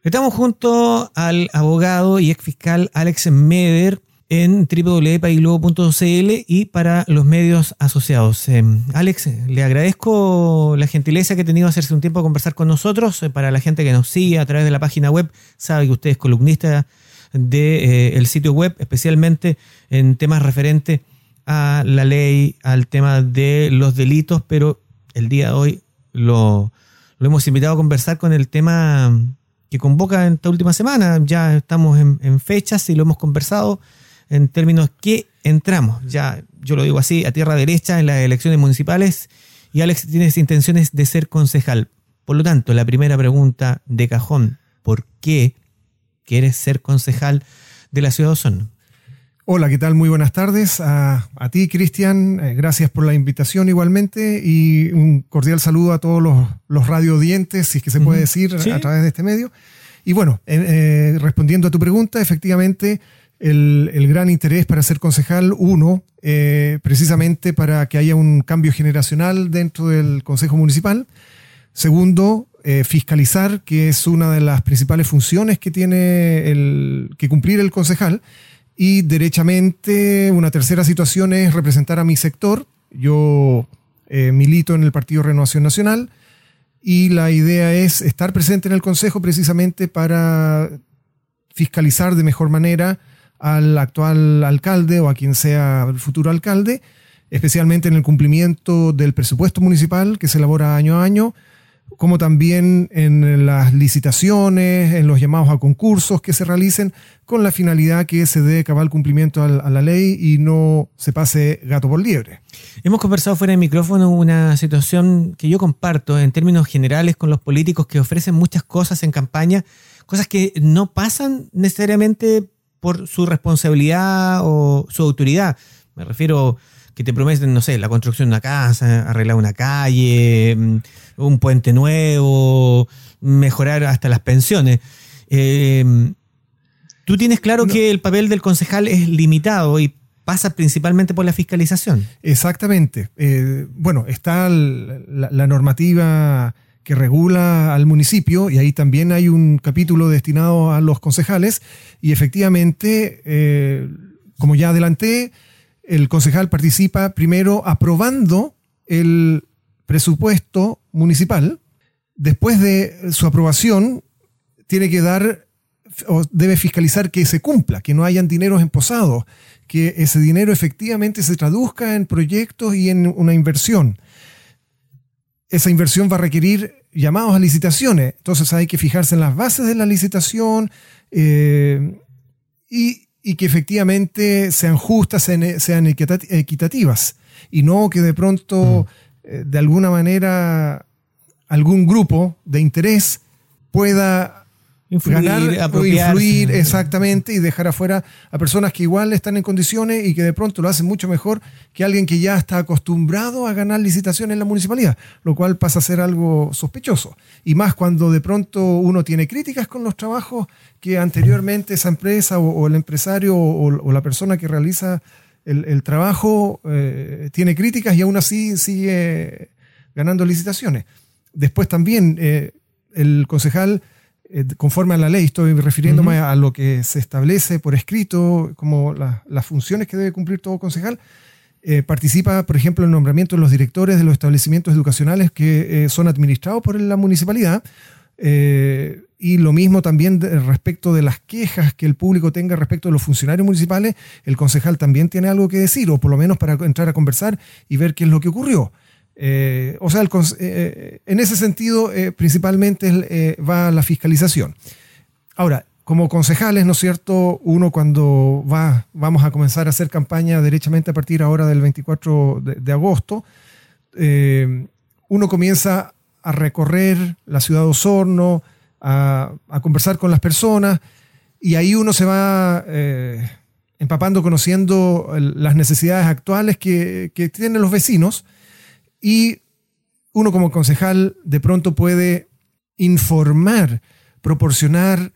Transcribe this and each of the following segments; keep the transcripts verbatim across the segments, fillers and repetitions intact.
Estamos junto al abogado y exfiscal Alex Meder en doble u doble u doble u punto pailobo punto c l y para los medios asociados. Eh, Alex, le agradezco la gentileza que ha tenido hacerse un tiempo a conversar con nosotros. Eh, para la gente que nos sigue a través de la página web, sabe que usted es columnista del de, eh, sitio web, especialmente en temas referentes a la ley, al tema de los delitos, pero el día de hoy lo, lo hemos invitado a conversar con el tema que convoca en esta última semana. Ya estamos en, en fechas y lo hemos conversado en términos que entramos, ya yo lo digo así, a tierra derecha en las elecciones municipales, y Alex tiene intenciones de ser concejal. Por lo tanto, la primera pregunta de cajón: ¿por qué quieres ser concejal de la ciudad de Osorno? Hola, ¿qué tal? Muy buenas tardes a, a ti, Cristian. Eh, gracias por la invitación igualmente, y un cordial saludo a todos los, los radioaudientes, si es que se puede decir, ¿sí?, a través de este medio. Y bueno, eh, eh, respondiendo a tu pregunta, efectivamente, el, el gran interés para ser concejal, uno, eh, precisamente para que haya un cambio generacional dentro del Consejo Municipal. Segundo, eh, fiscalizar, que es una de las principales funciones que tiene el, que cumplir el concejal. Y derechamente, una tercera situación es representar a mi sector. Yo eh, milito en el Partido Renovación Nacional, y la idea es estar presente en el Consejo precisamente para fiscalizar de mejor manera al actual alcalde o a quien sea el futuro alcalde, especialmente en el cumplimiento del presupuesto municipal que se elabora año a año, como también en las licitaciones, en los llamados a concursos que se realicen, con la finalidad que se dé cabal cumplimiento a la ley y no se pase gato por liebre. Hemos conversado fuera de micrófono una situación que yo comparto en términos generales con los políticos que ofrecen muchas cosas en campaña, cosas que no pasan necesariamente por su responsabilidad o su autoridad. Me refiero que te prometen, no sé, la construcción de una casa, arreglar una calle, un puente nuevo, mejorar hasta las pensiones. Eh, tú tienes claro no. que el papel del concejal es limitado y pasa principalmente por la fiscalización. Exactamente. Eh, bueno, está la, la normativa que regula al municipio, y ahí también hay un capítulo destinado a los concejales, y efectivamente, eh, como ya adelanté, el concejal participa primero aprobando el presupuesto municipal. Después de su aprobación, tiene que dar o debe fiscalizar que se cumpla, que no hayan dineros emposados, que ese dinero efectivamente se traduzca en proyectos y en una inversión. Esa inversión va a requerir llamados a licitaciones, entonces hay que fijarse en las bases de la licitación eh, y y que efectivamente sean justas, sean equitativas, y no que de pronto, eh, de alguna manera, algún grupo de interés pueda influir, ganar o influir exactamente y dejar afuera a personas que igual están en condiciones y que de pronto lo hacen mucho mejor que alguien que ya está acostumbrado a ganar licitaciones en la municipalidad, lo cual pasa a ser algo sospechoso. Y más cuando de pronto uno tiene críticas con los trabajos que anteriormente esa empresa o, o el empresario o, o la persona que realiza el, el trabajo eh, tiene críticas y aún así sigue ganando licitaciones. Después también eh, el concejal, conforme a la ley, estoy refiriéndome uh-huh. a lo que se establece por escrito como la, las funciones que debe cumplir todo concejal, eh, participa, por ejemplo, en el nombramiento de los directores de los establecimientos educacionales que eh, son administrados por la municipalidad, eh, y lo mismo también de, respecto de las quejas que el público tenga respecto de los funcionarios municipales. El concejal también tiene algo que decir, o por lo menos para entrar a conversar y ver qué es lo que ocurrió. Eh, o sea, el, eh, en ese sentido, eh, principalmente eh, va la fiscalización. Ahora, como concejales, ¿no es cierto? Uno cuando va, vamos a comenzar a hacer campaña derechamente a partir ahora del veinticuatro de, de agosto, eh, uno comienza a recorrer la ciudad de Osorno, a, a conversar con las personas, y ahí uno se va eh, empapando, conociendo el, las necesidades actuales que, que tienen los vecinos. Y uno como concejal de pronto puede informar, proporcionar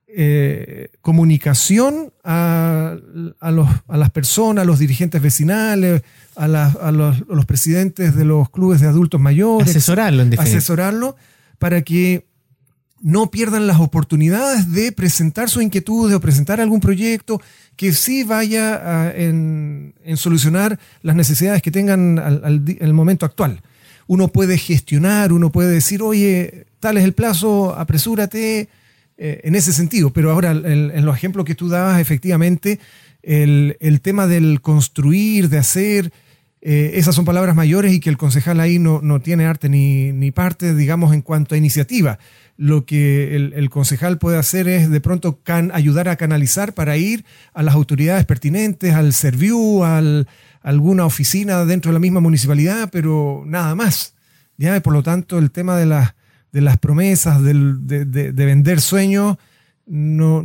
eh, comunicación a, a, los, a las personas, a los dirigentes vecinales, a, la, a, los, a los presidentes de los clubes de adultos mayores. Asesorarlo, en definitiva. Asesorarlo para que no pierdan las oportunidades de presentar sus inquietudes o presentar algún proyecto que sí vaya a, en, en solucionar las necesidades que tengan al, al, al momento actual. Uno puede gestionar, uno puede decir, oye, tal es el plazo, apresúrate, eh, en ese sentido. Pero ahora, el, en los ejemplos que tú dabas, efectivamente, el, el tema del construir, de hacer, eh, esas son palabras mayores y que el concejal ahí no, no tiene arte ni, ni parte, digamos, en cuanto a iniciativa. Lo que el, el concejal puede hacer es de pronto can, ayudar a canalizar para ir a las autoridades pertinentes, al Serviu, al, a alguna oficina dentro de la misma municipalidad, pero nada más. ¿Ya? Por lo tanto, el tema de, la, de las promesas, del, de, de, de vender sueños, no,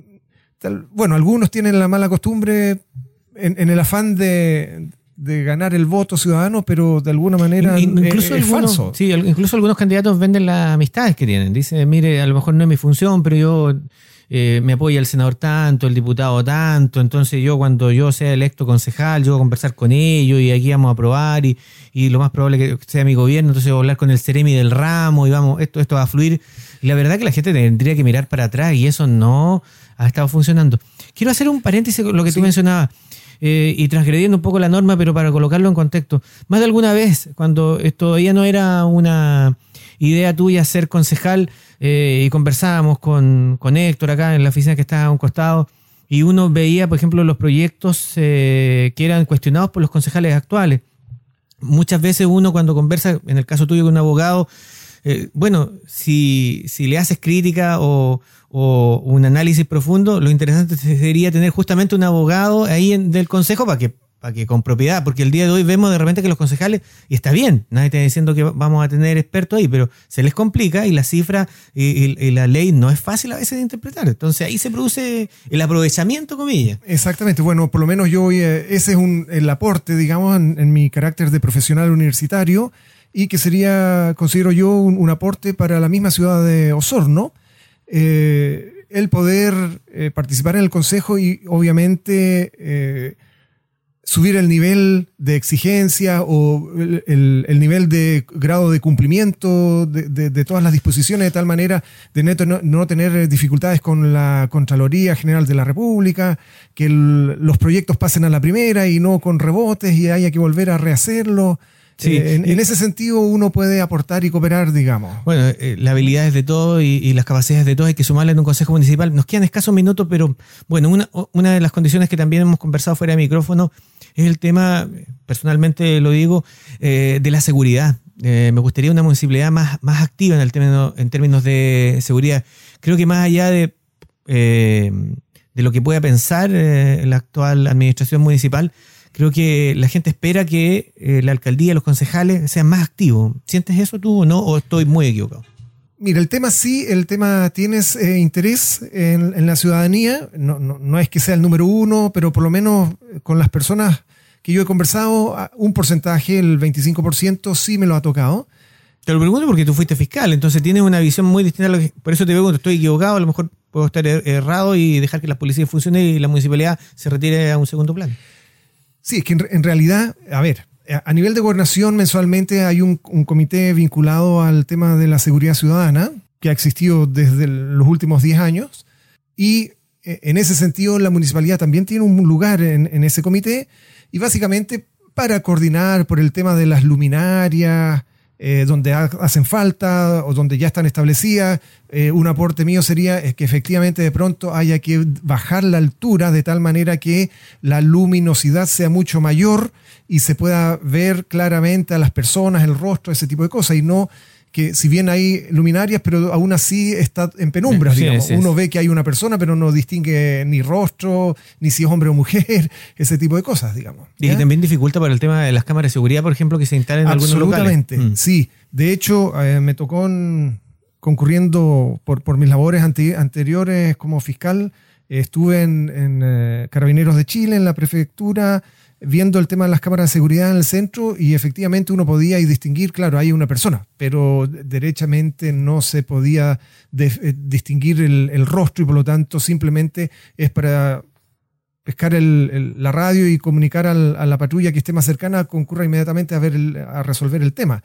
tal, bueno, algunos tienen la mala costumbre en, en el afán de... de ganar el voto ciudadano, pero de alguna manera incluso es, es algunos, falso. Sí, incluso algunos candidatos venden las amistades que tienen. Dicen, mire, a lo mejor no es mi función, pero yo eh, me apoya el senador tanto, el diputado tanto, entonces yo cuando yo sea electo concejal, yo voy a conversar con ellos y aquí vamos a aprobar y, y lo más probable que sea mi gobierno, entonces voy a hablar con el Ceremi del ramo y vamos, esto, esto va a fluir. Y la verdad que la gente tendría que mirar para atrás y eso no ha estado funcionando. Quiero hacer un paréntesis con lo que sí. tú mencionabas. Eh, y transgrediendo un poco la norma, pero para colocarlo en contexto. Más de alguna vez, cuando todavía no era una idea tuya ser concejal, eh, y conversábamos con, con Héctor acá en la oficina que estaba a un costado, y uno veía, por ejemplo, los proyectos eh, que eran cuestionados por los concejales actuales. Muchas veces uno cuando conversa, en el caso tuyo con un abogado, eh, bueno, si, si le haces crítica o, o un análisis profundo, lo interesante sería tener justamente un abogado ahí en, del consejo para que, para que con propiedad, porque el día de hoy vemos de repente que los concejales, y está bien, nadie está diciendo que vamos a tener expertos ahí, pero se les complica y la cifra y, y, y la ley no es fácil a veces de interpretar. Entonces ahí se produce el aprovechamiento, comillas. Exactamente, bueno, por lo menos yo, ese es un, el aporte, digamos, en, en mi carácter de profesional universitario, y que sería, considero yo, un, un aporte para la misma ciudad de Osorno, eh, el poder eh, participar en el consejo y obviamente eh, subir el nivel de exigencia o el, el, el nivel de grado de cumplimiento de, de, de todas las disposiciones, de tal manera de neto no, no tener dificultades con la Contraloría General de la República, que el, los proyectos pasen a la primera y no con rebotes y haya que volver a rehacerlo. Sí, eh, en, en ese sentido uno puede aportar y cooperar, digamos. Bueno, eh, las habilidades de todos y, y las capacidades de todos hay que sumarle en un consejo municipal. Nos quedan escasos minutos, pero bueno, una, una de las condiciones que también hemos conversado fuera de micrófono es el tema, personalmente lo digo, eh, de la seguridad. Eh, me gustaría una municipalidad más, más activa en, el término, en términos de seguridad. Creo que más allá de, eh, de lo que pueda pensar eh, la actual administración municipal, creo que la gente espera que eh, la alcaldía, los concejales sean más activos. ¿Sientes eso tú o no? ¿O estoy muy equivocado? Mira, el tema sí, el tema tienes eh, interés en, en la ciudadanía. No, no, no es que sea el número uno, pero por lo menos con las personas que yo he conversado, un porcentaje, el veinticinco por ciento, sí me lo ha tocado. Te lo pregunto porque tú fuiste fiscal, entonces tienes una visión muy distinta a lo que... Por eso te pregunto, estoy equivocado, a lo mejor puedo estar errado y dejar que la policía funcione y la municipalidad se retire a un segundo plano. Sí, es que en, en realidad, a ver, a nivel de gobernación mensualmente hay un, un comité vinculado al tema de la seguridad ciudadana que ha existido desde los últimos diez años y en ese sentido la municipalidad también tiene un lugar en, en ese comité y básicamente para coordinar por el tema de las luminarias, eh, donde ha, hacen falta o donde ya están establecidas, eh, un aporte mío sería es que efectivamente de pronto haya que bajar la altura de tal manera que la luminosidad sea mucho mayor y se pueda ver claramente a las personas, el rostro, ese tipo de cosas, y no que si bien hay luminarias, pero aún así está en penumbras, sí, digamos. Sí, sí. Uno ve que hay una persona, pero no distingue ni rostro, ni si es hombre o mujer, ese tipo de cosas, digamos. Y que también dificulta para el tema de las cámaras de seguridad, por ejemplo, que se instalen en algunos locales. Absolutamente, mm. sí. De hecho, eh, me tocó en, concurriendo por, por mis labores ante, anteriores como fiscal, eh, estuve en, en eh, Carabineros de Chile, en la prefectura, viendo el tema de las cámaras de seguridad en el centro y efectivamente uno podía distinguir, claro, hay una persona, pero derechamente no se podía de, eh, distinguir el, el rostro y por lo tanto simplemente es para pescar el, el, la radio y comunicar al, a la patrulla que esté más cercana, concurra inmediatamente a, ver el, a resolver el tema.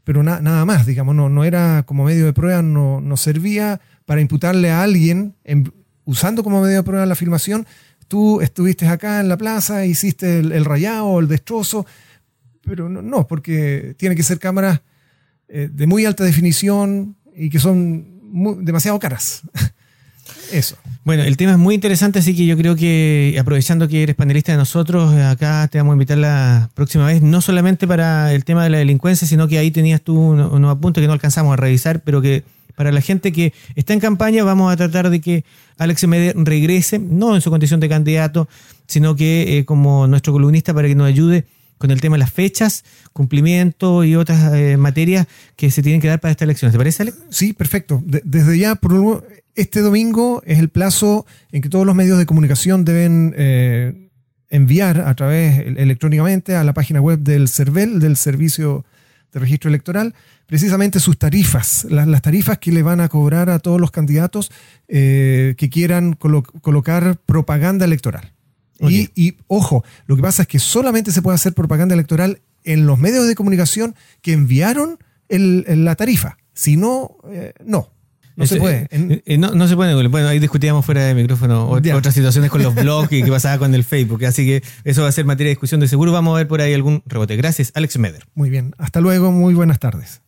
pero na, nada más, digamos, no, no era como medio de prueba, no, no servía para imputarle a alguien, en, usando como medio de prueba la filmación, tú estuviste acá en la plaza, hiciste el, el rayado o el destrozo, pero no, no, porque tiene que ser cámaras eh, de muy alta definición y que son muy, demasiado caras. Eso. Bueno, el tema es muy interesante, así que yo creo que, aprovechando que eres panelista de nosotros, acá te vamos a invitar la próxima vez, no solamente para el tema de la delincuencia, sino que ahí tenías tú unos, unos apuntes que no alcanzamos a revisar, pero que para la gente que está en campaña vamos a tratar de que Alex Meder regrese, no en su condición de candidato, sino que eh, como nuestro columnista, para que nos ayude con el tema de las fechas, cumplimiento y otras eh, materias que se tienen que dar para esta elección. ¿Te parece, Alex? Sí, perfecto. De, desde ya, por este domingo es el plazo en que todos los medios de comunicación deben eh, enviar a través electrónicamente a la página web del CERVEL, del Servicio de Registro Electoral, precisamente sus tarifas, las, las tarifas que le van a cobrar a todos los candidatos eh, que quieran colo- colocar propaganda electoral. Okay. Y, y, ojo, lo que pasa es que solamente se puede hacer propaganda electoral en los medios de comunicación que enviaron el, el, la tarifa. Si no, eh, no. No Eso, se puede. Eh, eh, no, no se puede. Bueno, ahí discutíamos fuera de micrófono o, otras situaciones con los blogs y qué pasaba con el Facebook. Así que eso va a ser materia de discusión de seguro. Vamos a ver por ahí algún rebote. Gracias, Alex Meder. Muy bien. Hasta luego. Muy buenas tardes.